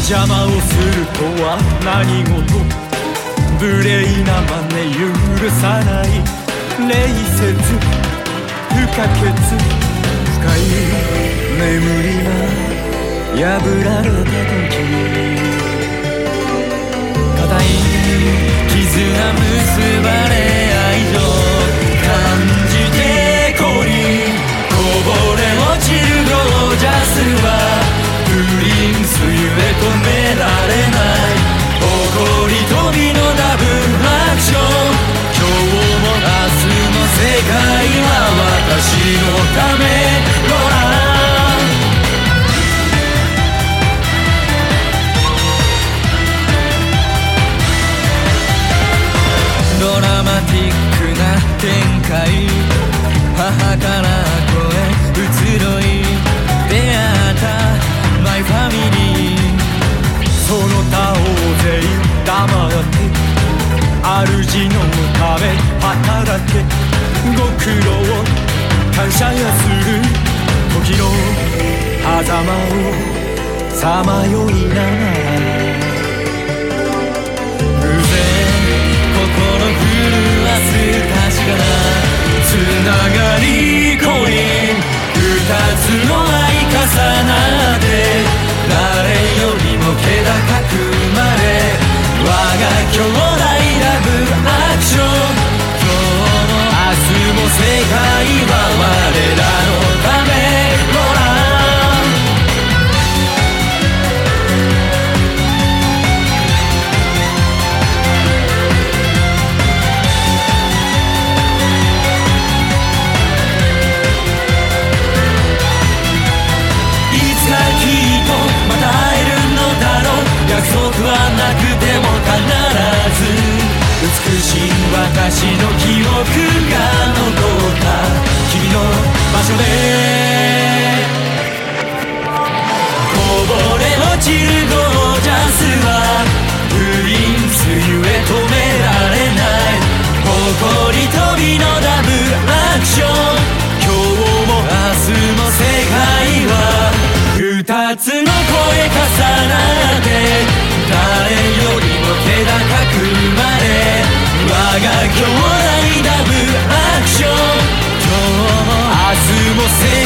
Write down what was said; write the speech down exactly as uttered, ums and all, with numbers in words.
邪魔をするとは何事、無礼な真似許さない、礼節不可欠、深い眠りが破られた時、固い絆結ばれ愛情感じてこり、こぼれ落ちるゴージャスはプリンスゆえ止められない、誇り飛びのダブルアクション、今日も明日も世界は私のため、ロランドラマティックな展開、母から子へ移ろい出会ったマイファミリー、その他大勢黙って主のため働け、ご苦労感謝やする時の狭間をさまよいながら、偶然心震わす確かなつながりコイン、二つの愛重なって誰よりも気高く生まれ、我が兄弟ラブアクション、今日も明日も世界は我らのため、ロラン約束はなくても必ず美しい私の記憶が残った君の場所で、こぼれ落ちるゴージャスはプリンスゆえ止められない、誇り飛びのダブルアクション、今日も明日も世界は二つの声重なって誰よりも気高く生まれ、我が兄弟ダブルアクション、今日も明日も世